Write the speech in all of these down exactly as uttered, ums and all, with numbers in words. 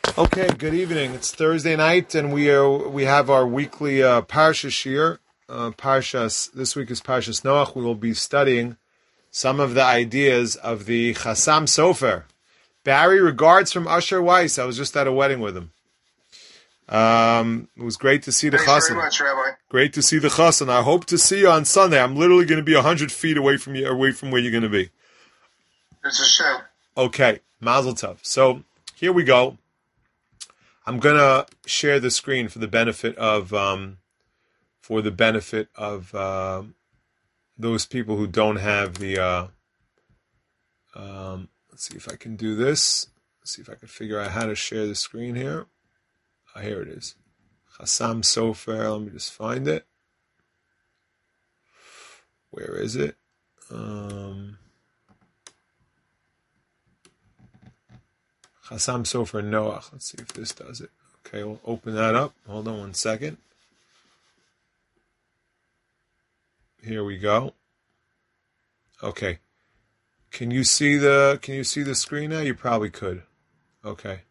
Okay, good evening. It's Thursday night, and we are we have our weekly uh, Parsha Shir. Uh, Parshas this week is Parshas Noach. We will be studying some of the ideas of the Chassam Sofer. Barry, regards from Usher Weiss. I was just at a wedding with him. Um, it was great to see the Thanks Chassan. very much, Rabbi. Great to see the Chassan. I hope to see you on Sunday. I'm literally going to be a hundred feet away from you, away from where you're going to be. It's a show. Okay, Mazel Tov. So here we go. I'm gonna share the screen for the benefit of um, for the benefit of uh, those people who don't have the. Uh, um, let's see if I can do this. Let's see if I can figure out how to share the screen here. Oh, here it is. Chassam Sofer. Let me just find it. Where is it? Um, Chassam Sofer Noach. Let's see if this does it. Okay, we'll open that up. Hold on one second. Here we go. Okay. Can you see the Can you see the screen now? You probably could. Okay.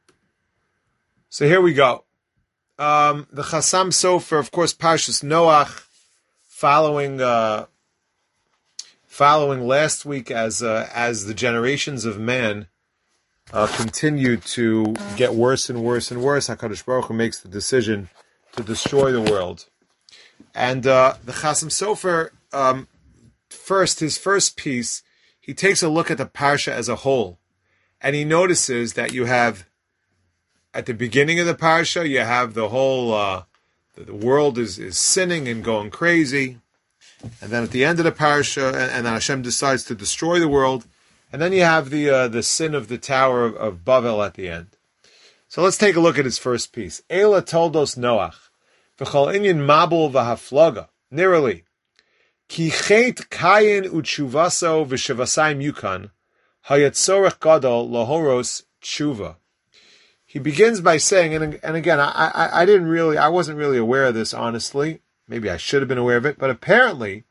So here we go. Um, the Chassam Sofer, of course, Parshas Noach, following uh, following last week as uh, as the generations of man Uh, continue to get worse and worse and worse. HaKadosh Baruch Hu makes the decision to destroy the world. And uh, the Chassam Sofer, um, first, his first piece, he takes a look at the Parsha as a whole. And he notices that you have, at the beginning of the Parsha, you have the whole, uh, the, the world is, is sinning and going crazy. And then at the end of the Parsha, and, and then Hashem decides to destroy the world. And then you have the uh, the sin of the Tower of, of Babel at the end. So let's take a look at his first piece. Eila toldos Noach, v'chol inyan mabul v'haflaga, nirali, ki chet kayin u'tshuvaso v'shevasayim yukan, hayatzorech gadol lahoros tshuva. He begins by saying, and, and again, I, I, I didn't really, I wasn't really aware of this, honestly. Maybe I should have been aware of it, but apparently,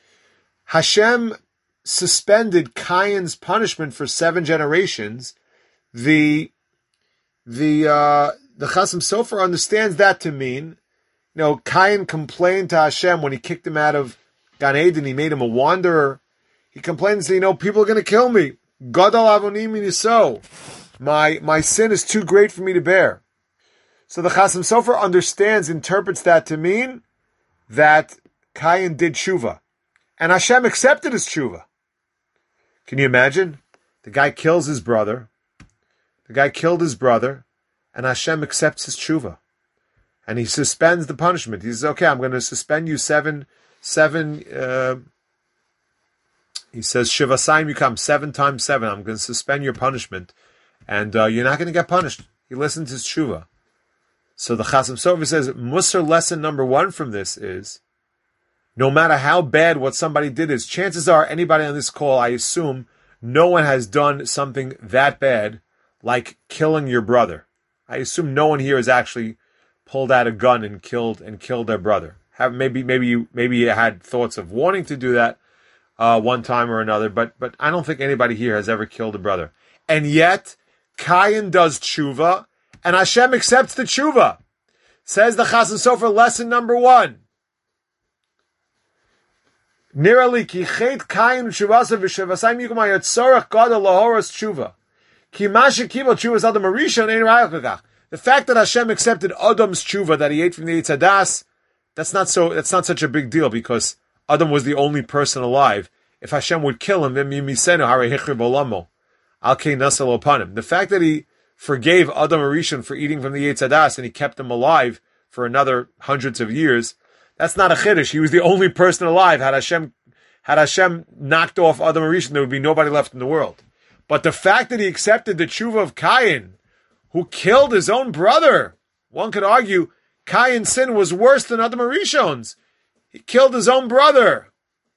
Hashem suspended Cain's punishment for seven generations. The the uh, the Chassam Sofer understands that to mean, you know, Cain complained to Hashem when he kicked him out of Gan Eden. He made him a wanderer. He complained and said, you know, people are going to kill me. Gadol avonim niso. My my sin is too great for me to bear. So the Chassam Sofer understands, interprets that to mean that Cain did tshuva, and Hashem accepted his tshuva. Can you imagine? The guy kills his brother. The guy killed his brother, and Hashem accepts his tshuva. And he suspends the punishment. He says, okay, I'm going to suspend you seven, seven, uh, he says, Shivasayim, you come, seven times seven. I'm going to suspend your punishment, and uh, you're not going to get punished. He listens to his tshuva. So the Chassam Sofer says, Musar lesson number one from this is, no matter how bad what somebody did is, chances are anybody on this call, I assume, no one has done something that bad like killing your brother. I assume no one here has actually pulled out a gun and killed and killed their brother. Have maybe maybe you maybe you had thoughts of wanting to do that uh, one time or another, but but I don't think anybody here has ever killed a brother. And yet, Cain does tshuva, and Hashem accepts the tshuva. Says the Chassam Sofer, lesson number one. Nirali ki chet kain shuvasa v'shevasayim yukum hayatzorach gadol lahoros tshuva. Ki masha kibel tshuva adam arishon ein rayach v'kach. The fact that Hashem accepted Adam's tshuva that he ate from the Eitz Hadas, that's not so. That's not such a big deal because Adam was the only person alive. If Hashem would kill him, then yimisenu harei hichrib olamo al kei nasal upon him. The fact that he forgave Adam Arishon for eating from the Eitz Hadas and he kept him alive for another hundreds of years. That's not a chiddush. He was the only person alive. Had Hashem, had Hashem knocked off Adam Arishon, there would be nobody left in the world. But the fact that he accepted the tshuva of Cain, who killed his own brother, one could argue Cain's sin was worse than Adam Arishon's. He killed his own brother.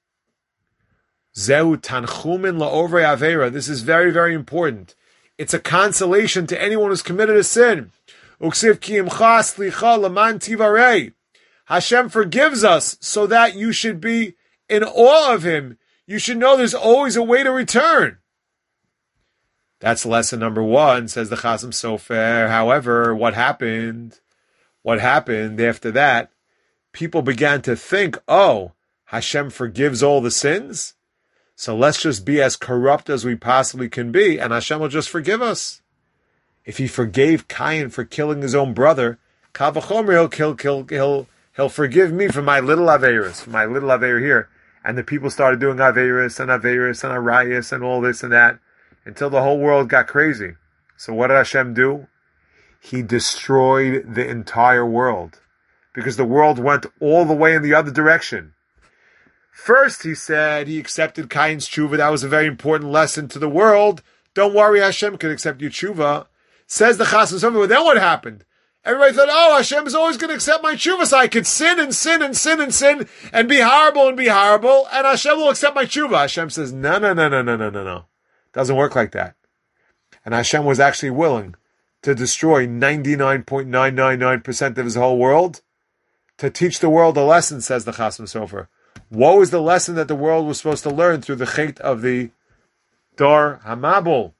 Zehu tanchumin la'ovrei aveira. This is very, very important. It's a consolation to anyone who's committed a sin. Uksiv ki imcha slicha laman tivarei. Hashem forgives us so that you should be in awe of Him. You should know there's always a way to return. That's lesson number one, says the Chasam Sofer. However, what happened? What happened after that? People began to think, oh, Hashem forgives all the sins, so let's just be as corrupt as we possibly can be, and Hashem will just forgive us. If he forgave Cain for killing his own brother, Kal v'chomer, he'll, kill, kill, he'll, he'll forgive me for my little Averis, for my little Aver here. And the people started doing Averis and Averis and Arayas and all this and that, until the whole world got crazy. So what did Hashem do? He destroyed the entire world, because the world went all the way in the other direction. First, he said he accepted Cain's tshuva. That was a very important lesson to the world. Don't worry, Hashem can accept your tshuva. Says the Chasam Sofer. Well, then what happened? Everybody thought, oh, Hashem is always going to accept my tshuva, so I could sin and sin and sin and sin and be horrible and be horrible, and Hashem will accept my tshuva. Hashem says, no, no, no, no, no, no, no, no. Doesn't work like that. And Hashem was actually willing to destroy ninety-nine point nine nine nine percent of his whole world to teach the world a lesson, says the Chasam Sofer. What was the lesson that the world was supposed to learn through the chait of the Dor HaMabul?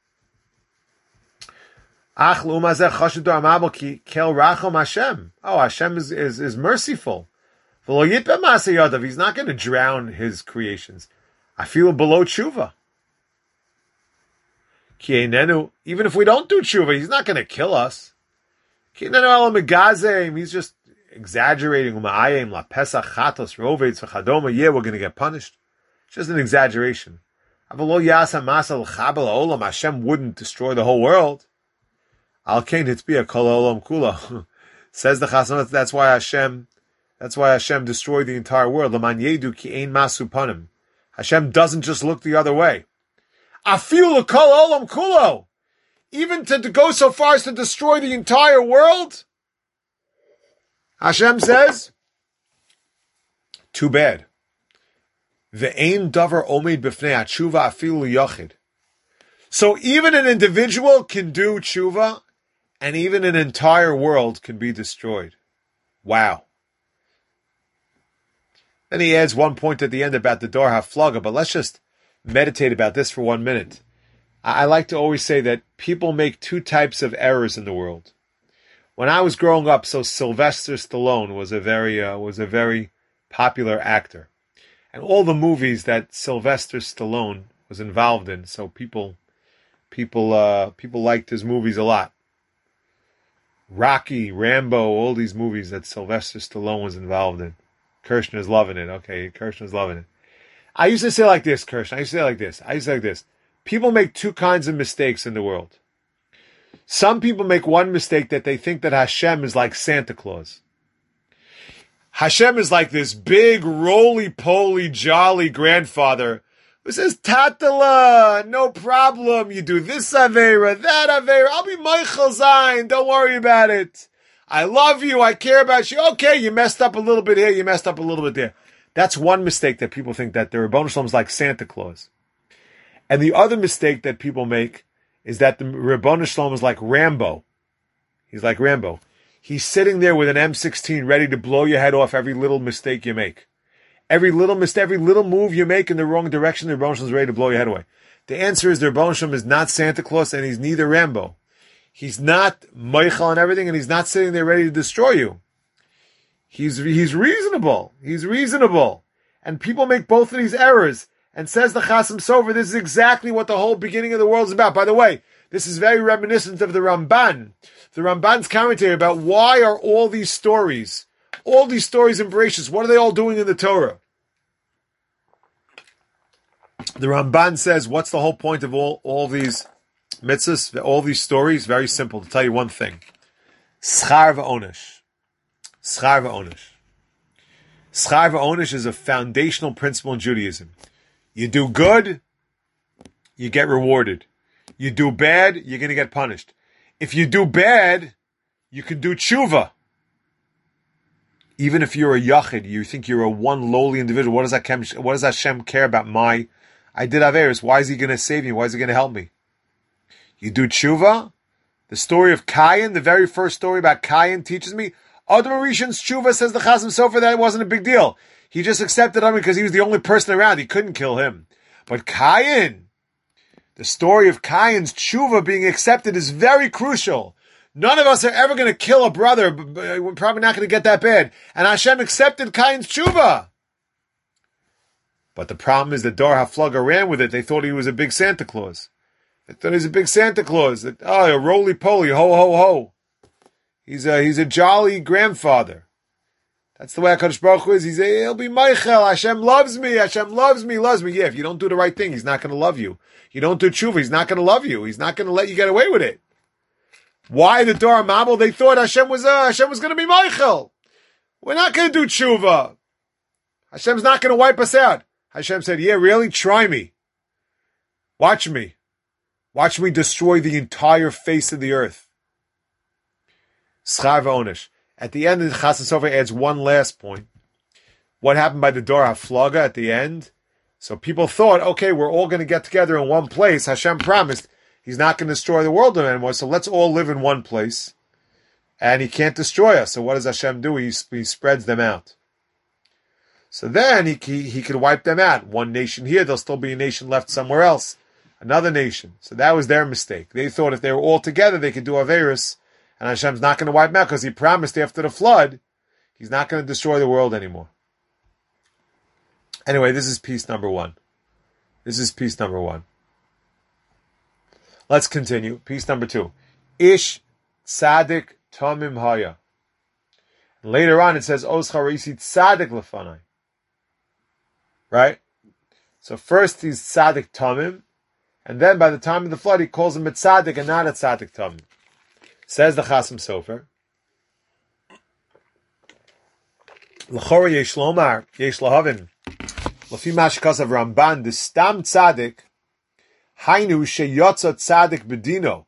Ach l'umazeh chashuv Dor HaMabul ki kel rachom Hashem. Oh, Hashem is, is, is merciful. V'lo yitbeh ma'aseh yadav. He's not going to drown his creations. I feel below tshuva. Ki einenu, even if we don't do tshuva, he's not going to kill us. Ki einenu ela megazem. He's just exaggerating. Uma'ayim la pesach chatos rovetz v'chadoma. Yeah, we're going to get punished. It's just an exaggeration. Avalo yasa masa l'chabel olam. Hashem wouldn't destroy the whole world. Al kein hitzbiya kol olam kula. Says the Chasam. That's why Hashem. That's why Hashem destroyed the entire world. L'man yedu ki ein masu panim. Hashem doesn't just look the other way. Afilu l'kol olam kulo. Even to, to go so far as to destroy the entire world. Hashem says, too bad. Ve'ein davar omed b'fnei hatshuva afilu yochid. So even an individual can do tshuva, and even an entire world can be destroyed. Wow. Then he adds one point at the end about the Dor HaFlaga, but let's just meditate about this for one minute. I, I like to always say that people make two types of errors in the world. When I was growing up, so Sylvester Stallone was a very uh, was a very popular actor, and all the movies that Sylvester Stallone was involved in, so people people uh, people liked his movies a lot. Rocky, Rambo, all these movies that Sylvester Stallone was involved in. Kirshner's loving it. Okay, Kirshner's loving it. I used to say like this, Kirshner. I used to say like this. I used to say like this. People make two kinds of mistakes in the world. Some people make one mistake, that they think that Hashem is like Santa Claus. Hashem is like this big, roly-poly, jolly grandfather who says, Tatala, no problem. You do this Avera, that Avera. I'll be Michael Zayin. Don't worry about it. I love you. I care about you. Okay, you messed up a little bit here. You messed up a little bit there. That's one mistake, that people think that the Rebbeinu Shalom is like Santa Claus. And the other mistake that people make is that the Rebbeinu Shalom is like Rambo. He's like Rambo. He's sitting there with an M sixteen ready to blow your head off every little mistake you make. Every little mistake, every little move you make in the wrong direction, the Rebbeinu Shalom is ready to blow your head away. The answer is the Rebbeinu Shalom is not Santa Claus, and he's neither Rambo. He's not Michael and everything, and he's not sitting there ready to destroy you. He's he's reasonable. He's reasonable. And people make both of these errors. And says the Chasam Sofer, this is exactly what the whole beginning of the world is about. By the way, this is very reminiscent of the Ramban. The Ramban's commentary about why are all these stories, all these stories in Bereshit, what are they all doing in the Torah? The Ramban says, what's the whole point of all, all these mitzvahs, all these stories? Very simple, to tell you one thing. Schar v'onesh. Schar v'onesh. Schar v'onesh is a foundational principle in Judaism. You do good, you get rewarded. You do bad, you're going to get punished. If you do bad, you can do tshuva. Even if you're a yachid, you think you're a one lowly individual. What does that, what does Hashem care about my, I did Averis, why is he going to save me? Why is he going to help me? You do tshuva. The story of Cain, the very first story about Cain teaches me, Adam Rishon's tshuva, says the Chasam Sofer, that it wasn't a big deal. He just accepted him because he was the only person around. He couldn't kill him. But Cain, The story of Cain's tshuva being accepted is very crucial. None of us are ever going to kill a brother, but we're probably not going to get that bad. And Hashem accepted Cain's tshuva. But the problem is that Dor HaFlaga ran with it. They thought he was a big Santa Claus. They thought he was a big Santa Claus. That, oh, a roly-poly, ho-ho-ho. He's a, he's a jolly grandfather. That's the way HaKadosh Baruch Hu is. He's a, he'll be Michael. Hashem loves me. Hashem loves me, loves me. Yeah, if you don't do the right thing, he's not going to love you. You don't do tshuva, he's not going to love you. He's not going to let you get away with it. Why the Dor HaMabul? They thought Hashem was uh, Hashem was going to be Michael. We're not going to do tshuva. Hashem's not going to wipe us out. Hashem said, yeah, really? Try me. Watch me. Watch me destroy the entire face of the earth. Schar v'onish. At the end, the Chassan Sofer adds one last point. What happened by the Dor HaFlaga at the end? So people thought, okay, we're all going to get together in one place. Hashem promised he's not going to destroy the world anymore, so let's all live in one place. And he can't destroy us. So what does Hashem do? He, he spreads them out. So then he, he he could wipe them out. One nation here, there'll still be a nation left somewhere else. Another nation. So that was their mistake. They thought if they were all together, they could do Averis, and Hashem's not going to wipe them out because he promised after the flood, he's not going to destroy the world anymore. Anyway, this is piece number one. This is piece number one. Let's continue. Piece number two. Ish tzadik tamim haya. Later on it says, Os charisi tzadik lefanai. Right? So first he's tzadik tamim, and then by the time of the flood he calls him a tzadik and not a tzadik tamim. Says the Chasam Sofer. L'chora yesh lomar, yesh lahavin. L'fi mashkas of Ramban, the stam tzadik, hainu sheyotza tzadik bedino.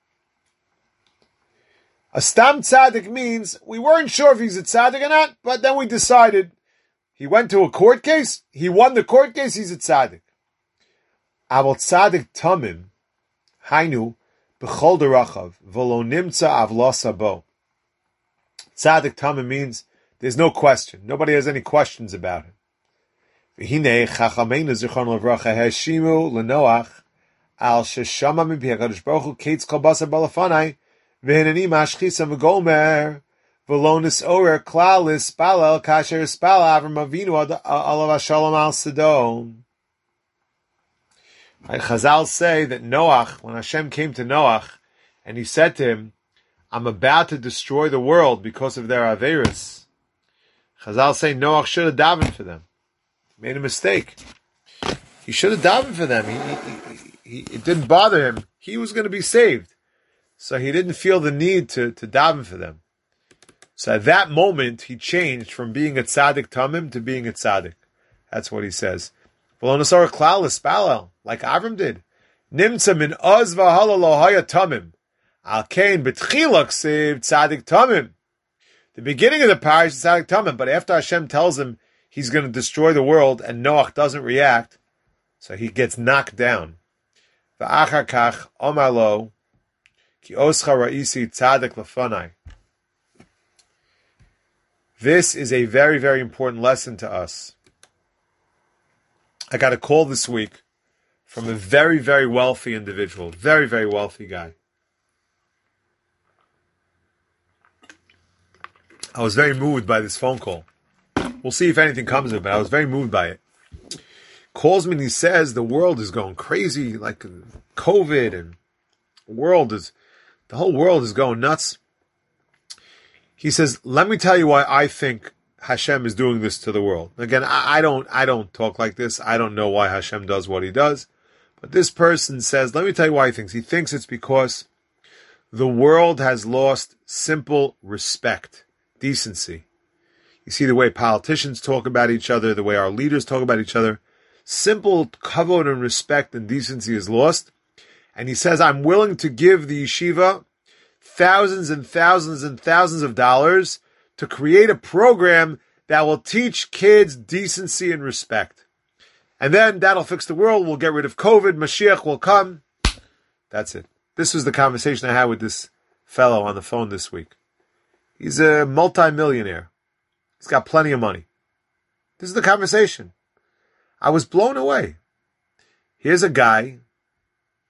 A stam tzadik means we weren't sure if he's a tzadik or not, but then we decided he went to a court case, he won the court case, he's a tzadik. Aval tzadik tamim, hainu b'chol derachav, v'lo nimtza avlosa bo. Tzadik tamim means there's no question. Nobody has any questions about him. V'hinei chachameinu zichron levracha heshimu lenoach al sheshama mipi HaKadosh Baruch Hu kates kol basar balafanai v'hineni mashchisa v'gomer v'lo nisorer klal ispalel kasher ispal Avram Avinu alav hashalom al Sodom. Chazal say that Noach, when Hashem came to Noach and he said to him, I'm about to destroy the world because of their Averis. Chazal say Noach should have davened for them. He made a mistake. He should have davened for them. He, he, he, it didn't bother him. He was going to be saved. So he didn't feel the need to, to daven for them. So at that moment, he changed from being a tzaddik tamim to being a tzaddik. That's what he says. Like Avram did. Nimtza min oz v'hala lo haya tamim. Al kain b'tchila ksiv tzaddik tamim. The beginning of the parish is tzaddik tamim, but after Hashem tells him he's going to destroy the world and Noach doesn't react, so he gets knocked down. V'achar kach omar lo ki oscha ra'isi tzaddik lefanai. This is a very, very important lesson to us. I got a call this week from a very, very wealthy individual, very, very wealthy guy. I was very moved by this phone call. We'll see if anything comes of it, but I was very moved by it. Calls me and he says the world is going crazy, like COVID, and the world is, the whole world is going nuts. He says, let me tell you why I think Hashem is doing this to the world. Again, I, I don't I don't talk like this. I don't know why Hashem does what he does. But this person says, let me tell you why he thinks. He thinks it's because the world has lost simple respect, decency. You see the way politicians talk about each other, the way our leaders talk about each other. Simple kavod and respect and decency is lost. And he says, I'm willing to give the yeshiva thousands and thousands and thousands of dollars to create a program that will teach kids decency and respect. And then that'll fix the world. We'll get rid of COVID. Mashiach will come. That's it. This was the conversation I had with this fellow on the phone this week. He's a multi-millionaire. He's got plenty of money. This is the conversation. I was blown away. Here's a guy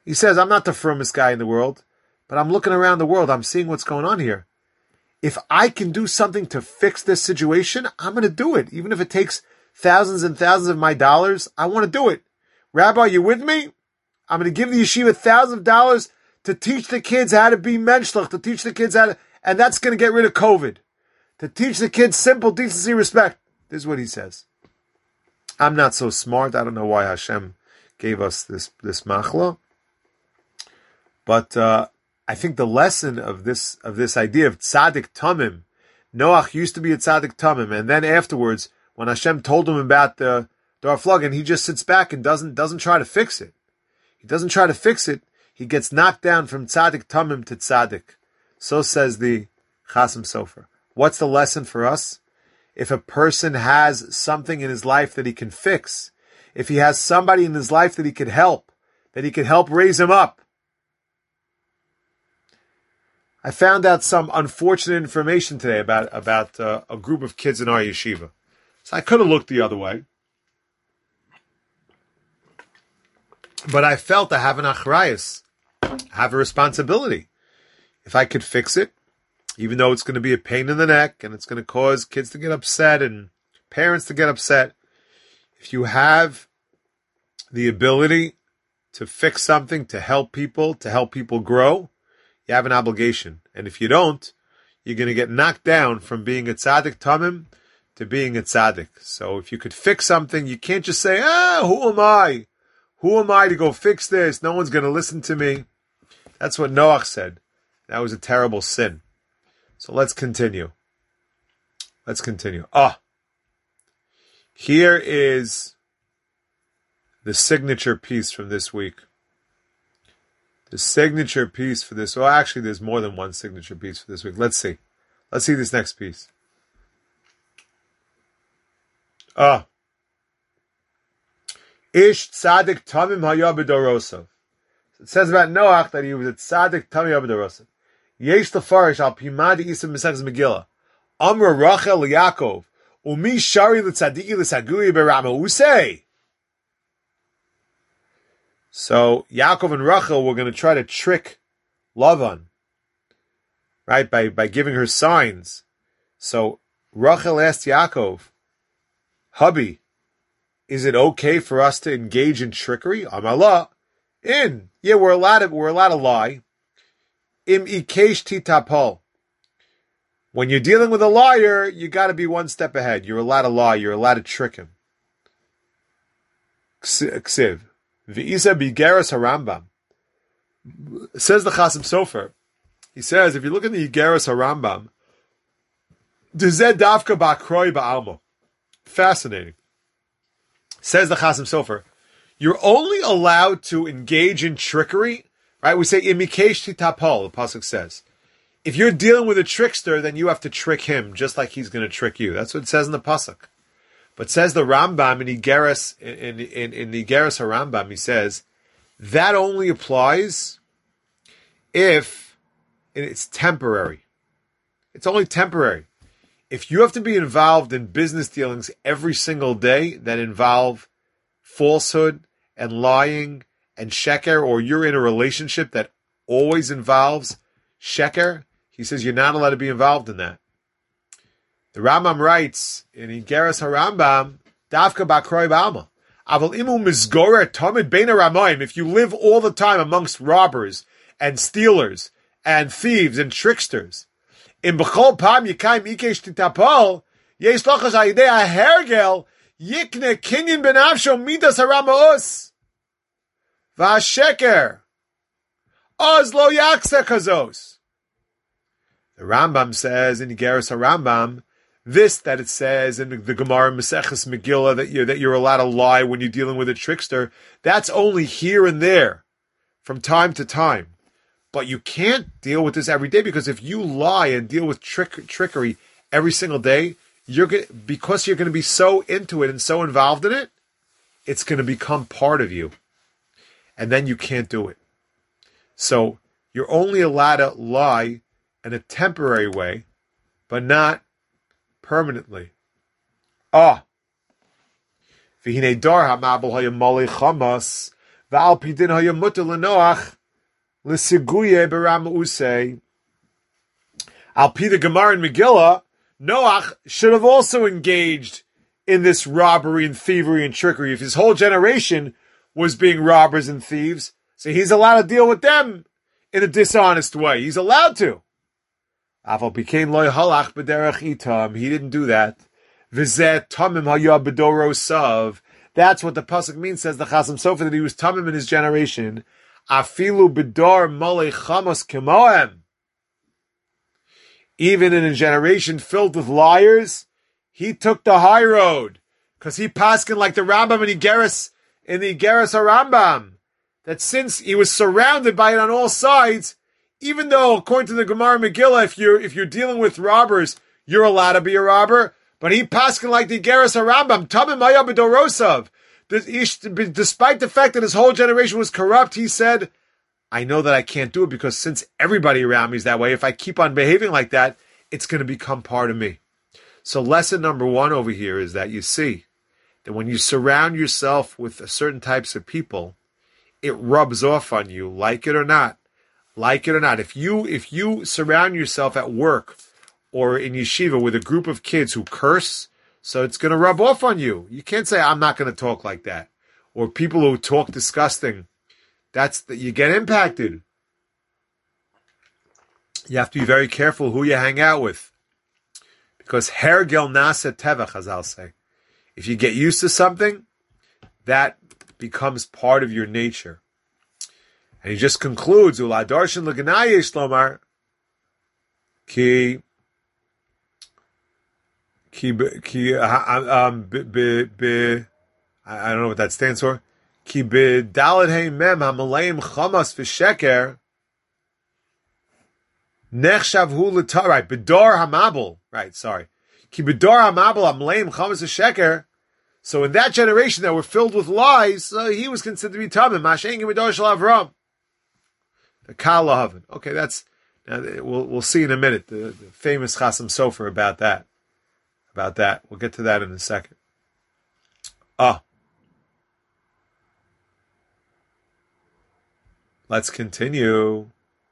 He says, I'm not the firmest guy in the world, but I'm looking around the world. I'm seeing what's going on here. If I can do something to fix this situation, I'm going to do it. Even if it takes thousands and thousands of my dollars, I want to do it. Rabbi, you with me? I'm going to give the yeshiva thousands of dollars to teach the kids how to be menschlich, to teach the kids how to, and that's going to get rid of COVID. To teach the kids simple decency, respect. This is what he says. I'm not so smart. I don't know why Hashem gave us this, this machla. But uh, I think the lesson of this of this idea of tzaddik tamim, Noach used to be a tzaddik tamim, and then afterwards, when Hashem told him about the Dar Flugin, he just sits back and doesn't doesn't try to fix it. He doesn't try to fix it. He gets knocked down from tzaddik tamim to tzaddik. So says the Chasam Sofer. What's the lesson for us? If a person has something in his life that he can fix, if he has somebody in his life that he could help, that he could help raise him up. I found out some unfortunate information today about, about uh, a group of kids in our yeshiva. So I could have looked the other way. But I felt I have an achrayus. I have a responsibility. If I could fix it, even though it's going to be a pain in the neck and it's going to cause kids to get upset and parents to get upset, if you have the ability to fix something, to help people, to help people grow, you have an obligation. And if you don't, you're going to get knocked down from being a tzaddik tamim to being a tzaddik. So if you could fix something, you can't just say, ah, who am I? Who am I to go fix this? No one's going to listen to me. That's what Noach said. That was a terrible sin. So let's continue. Let's continue. Ah, here is the signature piece from this week. The signature piece for this. Well, actually, there's more than one signature piece for this week. Let's see. Let's see this next piece. Ah. Ish tzaddik tamim haya b'dorosav. It says about Noach that he was a tzaddik tamim haya b'dorosav. Yesh lefarish al pimadi isa mesechus Megillah. Amra Rachel Yaakov umi shari l'tzadiki l'sagui berama usei. So Yaakov and Rachel were going to try to trick Lavan, right, by, by giving her signs. So Rachel asked Yaakov, hubby, is it okay for us to engage in trickery? Amalah, in. Yeah, we're allowed to, we're allowed to lie. Im ikesh titapol. When you're dealing with a liar, you got to be one step ahead. You're allowed to lie. You're allowed to trick him. Ksiv. V'isa bigeras harambam. Says the Chasam Sofer. He says, if you look at the Igeras harambam, Dezeh davka ba'kroi ba'alma. Fascinating. Says the Chasam Sofer, you're only allowed to engage in trickery, right? We say, imikesh titapol, the pasuk says. If you're dealing with a trickster, then you have to trick him, just like he's going to trick you. That's what it says in the pasuk. But says the Rambam in Igeras, in, in, in the Igeras HaRambam, he says, that only applies if it's temporary. It's only temporary. If you have to be involved in business dealings every single day that involve falsehood and lying and sheker, or you're in a relationship that always involves sheker, he says you're not allowed to be involved in that. The Rambam writes in Igeras HaRambam, Davka Bakroi Ba'alma. Aval imu mizgorer tamid bein haramayim. If you live all the time amongst robbers and stealers and thieves and tricksters, in b'chol pam yikayim ikesh titapol, yesh lochas ha'idei ha'hergel yikne kinyin benavsho midas haramaos v'hasheker oz lo yakse kazos. The Rambam says in Igeras HaRambam, this that it says in the, the Gemara Maseches Megillah that you're, that you're allowed to lie when you're dealing with a trickster, that's only here and there, from time to time. But you can't deal with this every day, because if you lie and deal with trick, trickery every single day, you're gonna, because you're going to be so into it and so involved in it, it's going to become part of you. And then you can't do it. So you're only allowed to lie in a temporary way, but not permanently. Ah. V'hinei dar ha'mabel hayamali chamas V'al pidin haya mutar l'Noach l'siguye b'Ram Usei. Al pi the Gemara in Megillah, Noach should have also engaged in this robbery and thievery and trickery. If his whole generation was being robbers and thieves, so he's allowed to deal with them in a dishonest way. He's allowed to. Aval became loy halach b'derech itam. He didn't do that. V'zeh tamim haya b'dorosav. That's what the pasuk means, says the Chasam Sofer, that he was tamim in his generation. Afilu b'dor malei chamos kemohem. Even in a generation filled with liars, he took the high road. Because he paskin like the Rambam in Igeris, in the Igeris HaRambam, that since he was surrounded by it on all sides, even though, according to the Gemara Megillah, if you're, if you're dealing with robbers, you're allowed to be a robber, but he paskin like the Igeris HaRambam, Tamim Haya B'Dorosav. Despite the fact that his whole generation was corrupt, he said, I know that I can't do it because since everybody around me is that way, if I keep on behaving like that, it's going to become part of me. So lesson number one over here is that you see that when you surround yourself with certain types of people, it rubs off on you, like it or not. Like it or not. If you, if you surround yourself at work or in yeshiva with a group of kids who curse, so it's going to rub off on you. You can't say, I'm not going to talk like that. Or people who talk disgusting. That's the, you get impacted. You have to be very careful who you hang out with. Because hergel nasa tevach, as I'll say. If you get used to something, that becomes part of your nature. And he just concludes, Ula darshan l'ganaye shlomar, ki, ki, ki, um, be, be, be, I don't know what that stands for. Ki b'dalet hey mem hamaleim chamas v'sheker nechshav hu l'tar. Right, b'dor hamabel. Right, sorry. Ki b'dor hamabel hamaleim chamas v'sheker. So in that generation that were filled with lies, uh, he was considered to be tamim. Mashen b'dor shel Avram. The kal lahavin. Okay, that's now we'll we'll see in a minute the, the famous Chasam Sofer about that. About that, we'll get to that in a second. Ah. Let's continue.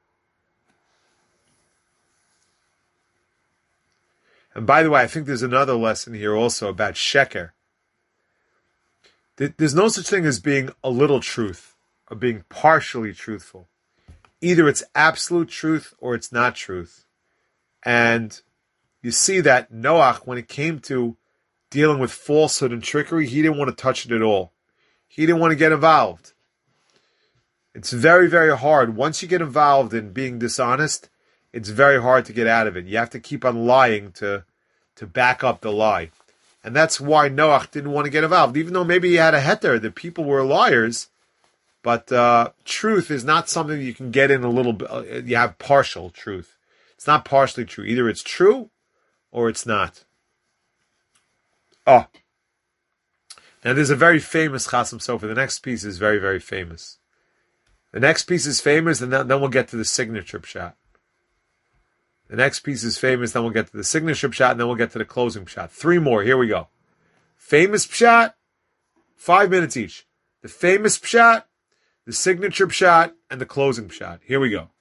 And by the way, I think there's another lesson here also about sheker. There's no such thing as being a little truth or being partially truthful. Either it's absolute truth or it's not truth. And you see that Noach, when it came to dealing with falsehood and trickery, he didn't want to touch it at all. He didn't want to get involved. It's very, very hard. Once you get involved in being dishonest, it's very hard to get out of it. You have to keep on lying to, to back up the lie. And that's why Noach didn't want to get involved. Even though maybe he had a heter, the people were liars, but uh, truth is not something you can get in a little bit. You have partial truth. It's not partially true. Either it's true or it's not. Oh. Now there's a very famous Chasam Sofer. The next piece is very, very famous. The next piece is famous, and then, then we'll get to the signature pshat. The next piece is famous, then we'll get to the signature pshat, and then we'll get to the closing pshat. Three more, here we go. Famous pshat, five minutes each. The famous pshat, the signature pshat, and the closing pshat. Here we go.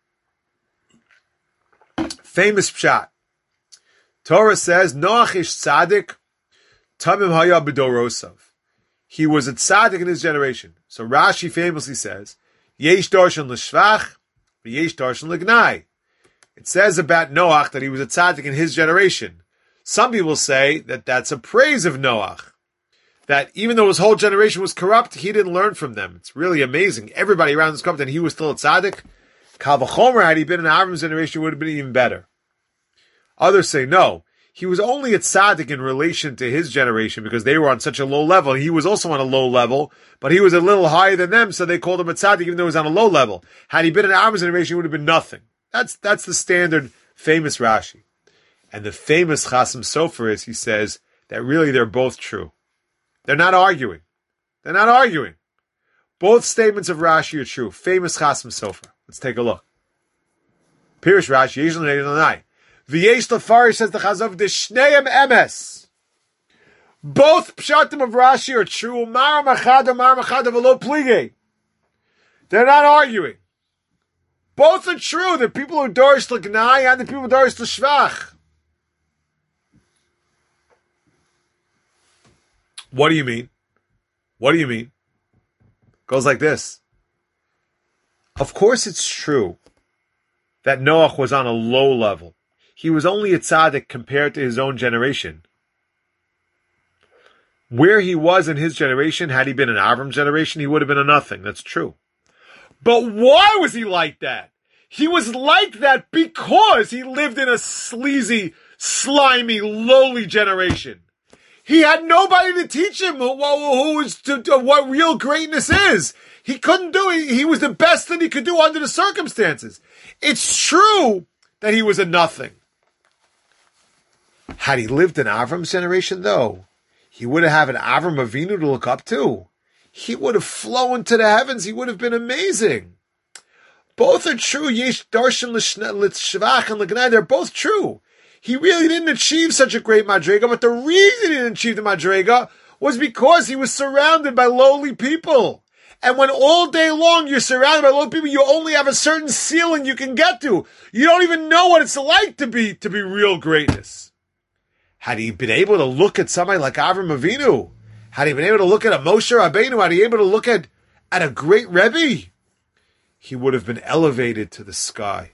Famous pshat. Torah says, Noach ish tzaddik, tamim haya b'dorosav. He was a tzaddik in his generation. So Rashi famously says, Yesh darshan l'shvach, v'yesh darshan l'gnai. It says about Noach that he was a tzaddik in his generation. Some people say that that's a praise of Noach. That even though his whole generation was corrupt, he didn't learn from them. It's really amazing. Everybody around was corrupt and he was still a tzaddik. Kal v'chomer, had he been in Avram's generation, it would have been even better. Others say no. He was only a tzaddik in relation to his generation because they were on such a low level. He was also on a low level, but he was a little higher than them, so they called him a tzaddik even though he was on a low level. Had he been in Avram's generation, it would have been nothing. That's that's the standard famous Rashi. And the famous Chasam Sofer is, he says, that really they're both true. They're not arguing. They're not arguing. Both statements of Rashi are true. Famous Chasam Sofer. Let's take a look. Pirish Rashi, Yesh l'nei l'nei. V'yesh l'farish, says the Chazov, d'shneim emes. Both pshatim of Rashi are true. Mar machada, mar machada, v'lo plige. They're not arguing. Both are true. The people who dorish l'gnai and the people who dorish l'shvach. What do you mean? What do you mean? Goes like this. Of course it's true that Noach was on a low level. He was only a tzaddik compared to his own generation. Where he was in his generation, had he been an Avram generation, he would have been a nothing. That's true. But why was he like that? He was like that because he lived in a sleazy, slimy, lowly generation. He had nobody to teach him who, who was to, to what real greatness is. He couldn't do it. He was the best that he could do under the circumstances. It's true that he was a nothing. Had he lived in Avram's generation, though, he would have had an Avram Avinu to look up to. He would have flown to the heavens. He would have been amazing. Both are true. Yesh darshan l'shvach and l'gnai. They're both true. He really didn't achieve such a great madrega, but the reason he didn't achieve the madrega was because he was surrounded by lowly people. And when all day long you're surrounded by lowly people, you only have a certain ceiling you can get to. You don't even know what it's like to be to be real greatness. Had he been able to look at somebody like Avram Avinu, had he been able to look at a Moshe Rabbeinu, had he been able to look at, at a great Rebbe, he would have been elevated to the sky.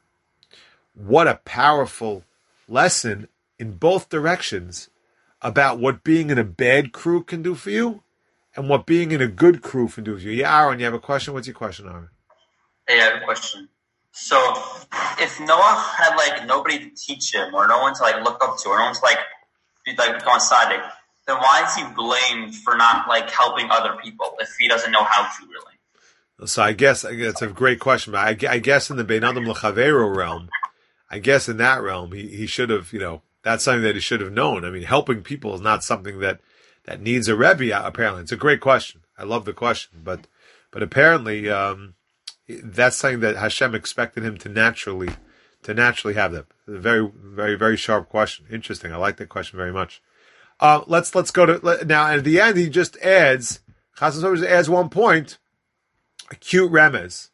What a powerful lesson in both directions about what being in a bad crew can do for you and what being in a good crew can do for you. Yeah, Aaron, you have a question? What's your question, Aaron? Hey, I have a question. So, if Noah had like nobody to teach him, or no one to like look up to, or no one to like be like go on tzaddik, then why is he blamed for not like helping other people if he doesn't know how to really? So I guess, I guess it's a greit question. But I, I guess in the Bein Adam L'Chaveiro realm, I guess in that realm, he, he should have, you know, that's something that he should have known. I mean, helping people is not something that, that needs a Rebbe, apparently. It's a great question. I love the question. But but apparently, um, that's something that Hashem expected him to naturally to naturally have that. A very, very, very sharp question. Interesting. I like that question very much. Uh, let's let's go to, now at the end, he just adds, Chasam Sofer adds one point, a cute remez.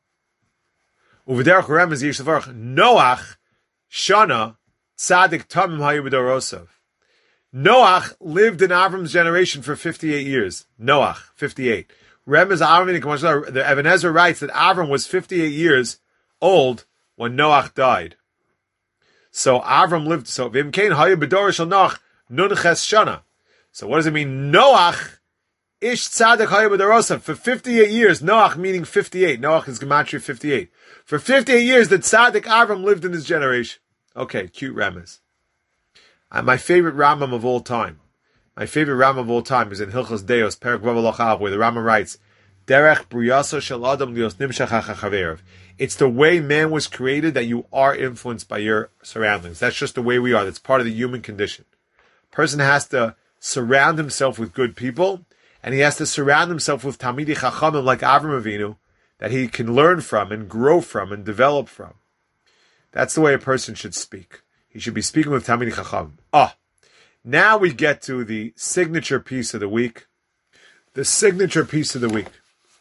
U'v'derech remez yish levarach, Noach shana tzadik tamim hayu b'dorosav. Noach lived in Avram's generation for fifty-eight years. Noach, fifty-eight. Remez Avram, the Even HaEzer writes that Avram was fifty-eight years old when Noach died. So Avram lived, so v'im kein hayu b'dorosh shel Noach nun ches shana. So what does it mean? Noach ish tzadik hayu b'dorosav. For fifty-eight years, Noach meaning fifty-eight. Noach is gematria fifty-eight. For fifty-eight years, the tzaddik Avram lived in his generation. Okay, cute remez. Uh, my favorite Rambam of all time. My favorite Rambam of all time is in Hilchos Deos, Perek Vav Alochav, where the Rambam writes, Derech Briyaso Shel Adam Lios Nimshach HaChaverev. It's the way man was created that you are influenced by your surroundings. That's just the way we are. That's part of the human condition. Person has to surround himself with good people, and he has to surround himself with Talmidei Chachamim like Avram Avinu, that he can learn from and grow from and develop from. That's the way a person should speak. He should be speaking with Talmidei Chachamim. Ah, now we get to the signature piece of the week. The signature piece of the week.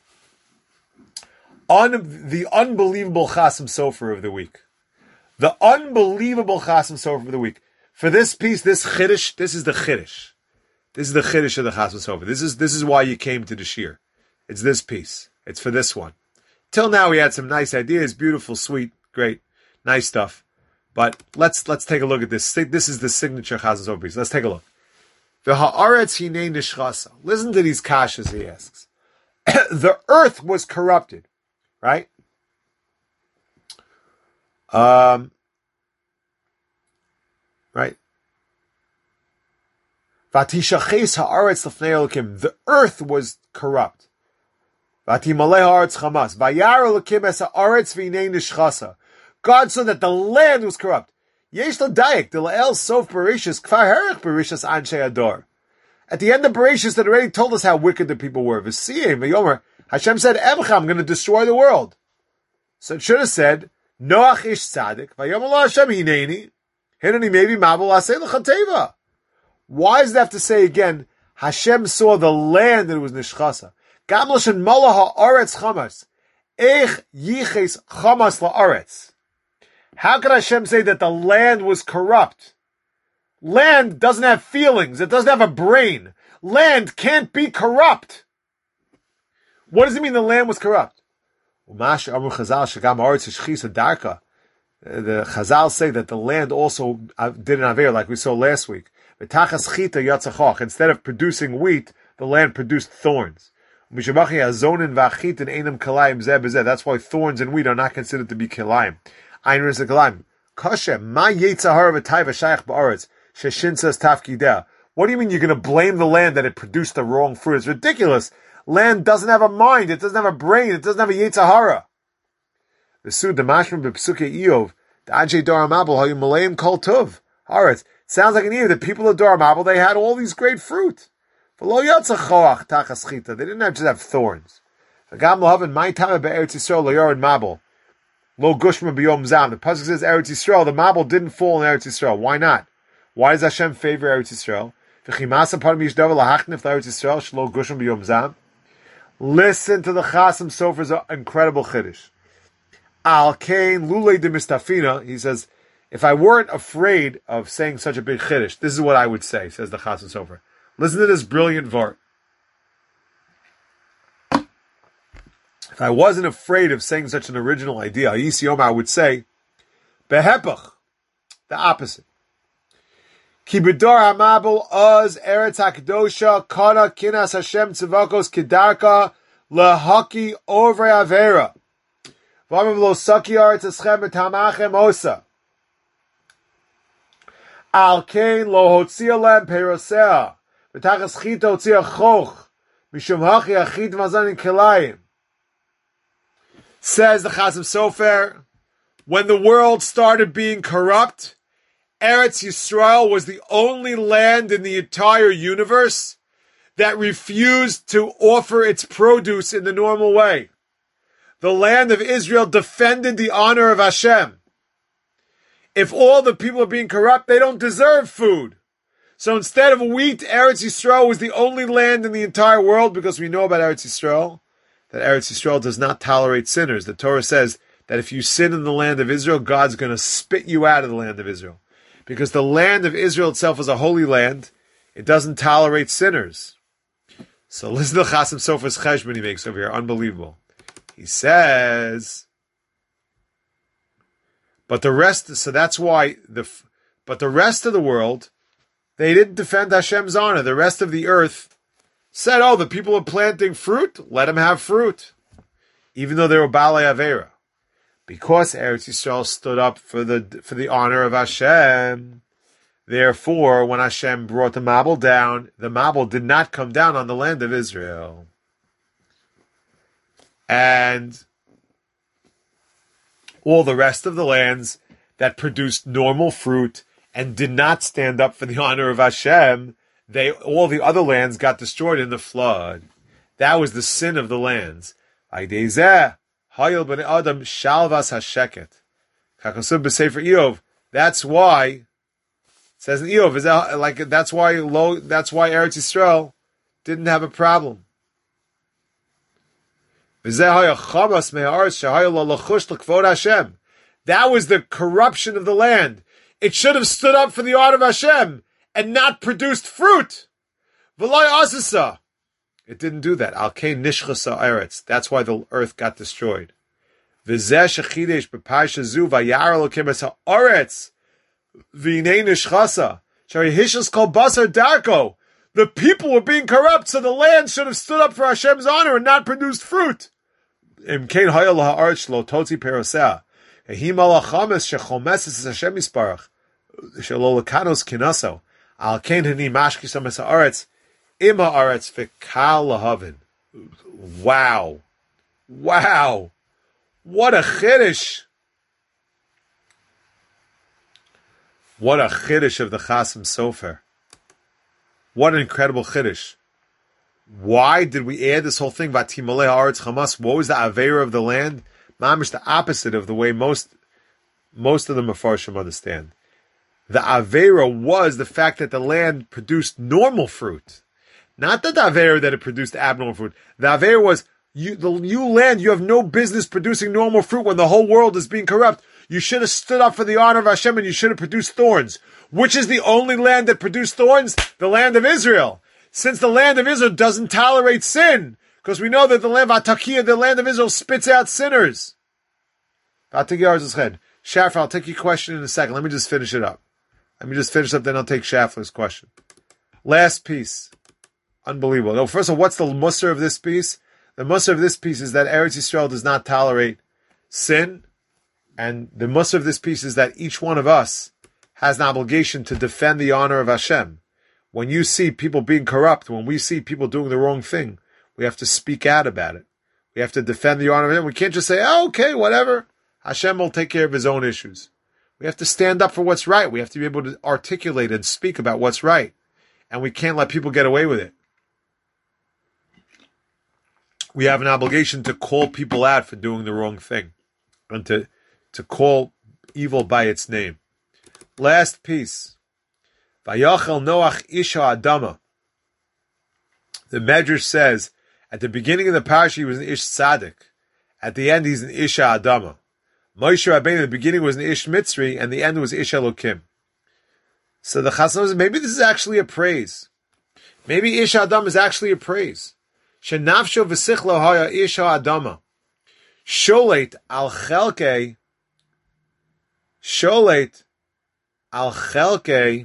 Un, the unbelievable Chasam Sofer of the week. The unbelievable Chasam Sofer of the week. For this piece, this Chiddush, this is the Chiddush. This is the Chiddush of the Chasam Sofer. This is, this is why you came to the Shir. It's this piece. It's for this one. Till now we had some nice ideas, beautiful, sweet, great, nice stuff. But let's let's take a look at this. This is the signature Chasam Sofer piece. Let's take a look. The haaretz hinei nishchasa. Listen to these kashas he asks. The earth was corrupted, right? Um, right. Vatishaches haaretz lefnei Elokim. The earth was corrupt. Vatimalei haaretz chamas. Vayar Elokim es haaretz v'hinei nishchasa. God saw that the land was corrupt. Yesh l'dayak, the la'el sof Bereshis, kfar herech Bereshis anshe ador. At the end of Bereshis, that already told us how wicked the people were. V'siyim, v'yomer, Hashem said, Evcha, I'm going to destroy the world. So it should have said, Noach ish tzadik, v'yomer lo Hashem hineni, hineni maybe mabul aseh l'chateva. Why does it have to say again, Hashem saw the land that it was nishchasa? Gamlashin Mola ha'aretz chamas. Eich yiches chamas la'aretz. How could Hashem say that the land was corrupt? Land doesn't have feelings. It doesn't have a brain. Land can't be corrupt. What does it mean the land was corrupt? The Chazal say that the land also did an aver, like we saw last week. Instead of producing wheat, the land produced thorns. That's why thorns and wheat are not considered to be kilayim. What do you mean you're going to blame the land that it produced the wrong fruit? It's ridiculous. Land doesn't have a mind. It doesn't have a brain. It doesn't have a Yetzer Hara. The Sud Damashman b'Psukei Iyov, the Anshe Dor HaMabel hayu maleim kol tov. Haaretz. Sounds like an Iyov. The people of Dor HaMabel, they had all these great fruit. V'lo yatsa choach tachas chita. They didn't have just have thorns. V'gam lohaven my time be'Eretz Yisrael lo yored Mabel. Lo gushma b'yom zam. The pasuk says Eretz Yisrael. The Mabel didn't fall in Eretz Yisrael. Why not? Why does Hashem favor Eretz Yisrael? V'chimasa parim yishdav lahachnif Eretz Yisrael shlo gushma b'yom zam. Listen to the Chasam Sofer's incredible chiddush. Al kain lulei de mistafina. He says, if I weren't afraid of saying such a big chiddush, this is what I would say, says the Chasam Sofer. Listen to this brilliant vart. If I wasn't afraid of saying such an original idea, Yisiyoma, I would say, behepach, the opposite. Ki b'dor hamabel oz eretz hakdosha kana kinas Hashem tzivakos kedarka lehaki over avera. V'amim lo saki aretz eschem b'tamachem osa. Al kein lo hotzia lem perosea. V'tachas chita hotzia choch. Mishum hachi achit mazan in kelayim. Says the Chasam Sofer, when the world started being corrupt, Eretz Yisrael was the only land in the entire universe that refused to offer its produce in the normal way. The land of Israel defended the honor of Hashem. If all the people are being corrupt, they don't deserve food. So instead of wheat, Eretz Yisrael was the only land in the entire world, because we know about Eretz Yisrael, that Eretz Yisrael does not tolerate sinners. The Torah says that if you sin in the land of Israel, God's going to spit you out of the land of Israel. Because the land of Israel itself is a holy land. It doesn't tolerate sinners. So listen to the Chasam Sofer's cheshbon he makes over here. Unbelievable. He says, but the rest, so that's why, the, but the rest of the world, they didn't defend Hashem's honor. The rest of the earth said, oh, the people are planting fruit, let them have fruit. Even though they were Balei Avera. Because Eretz Yisrael stood up for the for the honor of Hashem, therefore, when Hashem brought the Mabel down, the Mabel did not come down on the land of Israel. And all the rest of the lands that produced normal fruit and did not stand up for the honor of Hashem, they all the other lands got destroyed in the flood. That was the sin of the lands. Haydeizeh. Hayil ben Adam shalvas hasheket. Kakosub b'sefer Iyov. That's why it says in Iyov is that, like that's why low. That's why Eretz Yisrael didn't have a problem. That was the corruption of the land. It should have stood up for the honor of Hashem and not produced fruit. V'loy asisa. It didn't do that. Al kein nishchasa eretz. That's why the earth got destroyed. V'zeh shechidesh b'parsha zu vayar elokim es ha'aretz v'inei nishchasa shari hishas kol basar darko. The people were being corrupt, so the land should have stood up for Hashem's honor and not produced fruit. Im kein hayal ha'aretz lo totzi perosea. Ehim al hachames shechomeses es Hashem yisparach shelo lekanos kinaso. Al kein hani mashkisam es ha'aretz Ima aretz fikal lahavin. Wow. Wow. What a chiddush. What a chiddush of the Chasam Sofer. What an incredible chiddush. Why did we add this whole thing about Timalei Haaretz Chamas? What was the Aveira of the land? Mamish, the opposite of the way most most of the Mefarshim understand. The Aveira was the fact that the land produced normal fruit. Not the Avera that it produced abnormal fruit. The Avera was, you, the, you land, you have no business producing normal fruit when the whole world is being corrupt. You should have stood up for the honor of Hashem and you should have produced thorns. Which is the only land that produced thorns? The land of Israel. Since the land of Israel doesn't tolerate sin, because we know that the land of Atakia, the land of Israel, spits out sinners. Shaffer, I'll take your question in a second. Let me just finish it up. Let me just finish up, then I'll take Schaffer's question. Last piece. Unbelievable. No, first of all, what's the mussar of this piece? The mussar of this piece is that Eretz Yisrael does not tolerate sin, and the mussar of this piece is that each one of us has an obligation to defend the honor of Hashem. When you see people being corrupt, when we see people doing the wrong thing, we have to speak out about it. We have to defend the honor of Him. We can't just say, oh, okay, whatever. Hashem will take care of His own issues. We have to stand up for what's right. We have to be able to articulate and speak about what's right. And we can't let people get away with it. We have an obligation to call people out for doing the wrong thing and to, to call evil by its name. Last piece. Vayachel Noach Isha Adama. The Medrash says, at the beginning of the parasha, he was an Ish Tzaddik. At the end, he's an Isha Adama. Moshe Rabbeinu, in the beginning, was an Ish Mitzri, and the end was Ish Elokim. So the Chassan says, maybe this is actually a praise. Maybe Ish Adam is actually a praise. Shenafsho v'sichlo haya Ish Adama. Sholet al chelke. Sholet al chelke.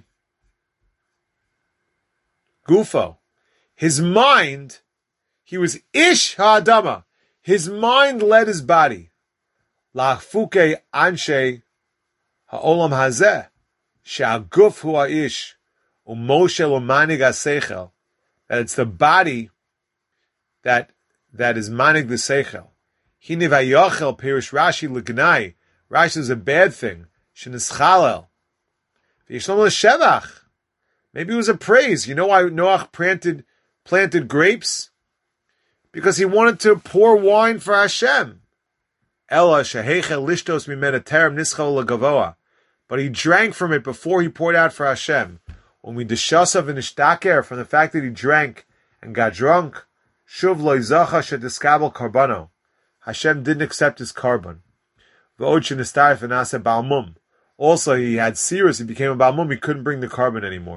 Gufo. His mind, he was Ish Ha'adama. His mind led his body. La'fuke anshe ha'olam hazeh. She'aguf hu ha'ish. U'moshe lo manig ha'seichel. That it's the body that, that is manig the seichel. Hine v'yochel perish Rashi l'gnai. Rashi is a bad thing. She'nischalel. V'yishlom l'shevach. Maybe it was a praise. You know why Noach planted planted grapes? Because he wanted to pour wine for Hashem. Ella shehechel lishtos mimena terem nischal legavoa. But he drank from it before he poured out for Hashem. When we dishasav and ishtaker from the fact that he drank and got drunk, shuv lo izacha shediskabel karbano. Hashem didn't accept his carbon. V'od shenistarif v'nase balmum. Also, he had seers. He became a balmum. He couldn't bring the carbon anymore.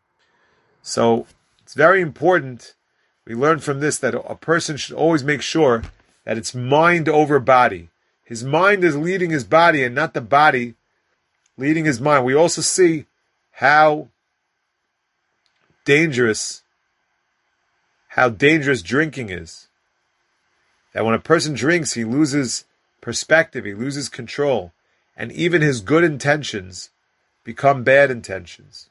So it's very important. We learn from this that a person should always make sure that it's mind over body. His mind is leading his body and not the body leading his mind. We also see how dangerous, how dangerous drinking is. That when a person drinks, he loses perspective, he loses control, and even his good intentions become bad intentions.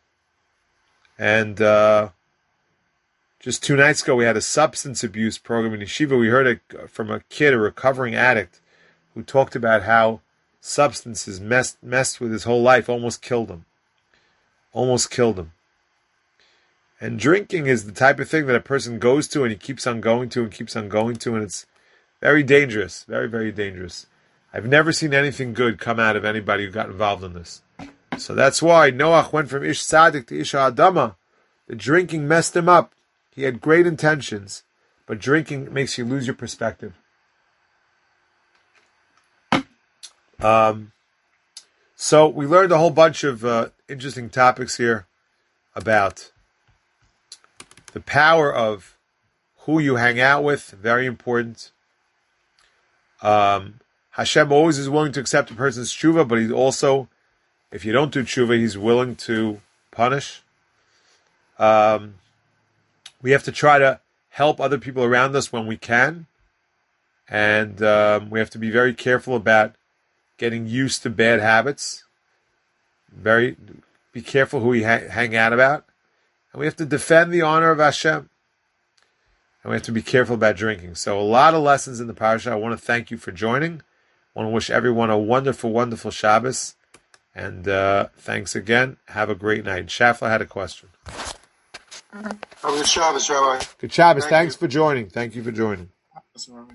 And uh, just two nights ago, we had a substance abuse program in Yeshiva. We heard it from a kid, a recovering addict, who talked about how substances messed, messed with his whole life, almost killed him. Almost killed him. And drinking is the type of thing that a person goes to and he keeps on going to and keeps on going to, and it's very dangerous, very, very dangerous. I've never seen anything good come out of anybody who got involved in this. So that's why Noach went from Ish Tzaddik to Ish Adama. The drinking messed him up. He had great intentions, but drinking makes you lose your perspective. Um, so we learned a whole bunch of uh, interesting topics here about the power of who you hang out with. Very important. Um, Hashem always is willing to accept a person's tshuva, but he's also, if you don't do tshuva, he's willing to punish. Um, we have to try to help other people around us when we can. And um, we have to be very careful about getting used to bad habits. Very be careful who we ha- hang out about. And we have to defend the honor of Hashem. And we have to be careful about drinking. So a lot of lessons in the parasha. I want to thank you for joining. I want to wish everyone a wonderful, wonderful Shabbos. And uh, thanks again. Have a great night. Shafla had a question. Good Shabbos, Rabbi. Good Shabbos. Thank Thanks you. for joining. Thank you for joining.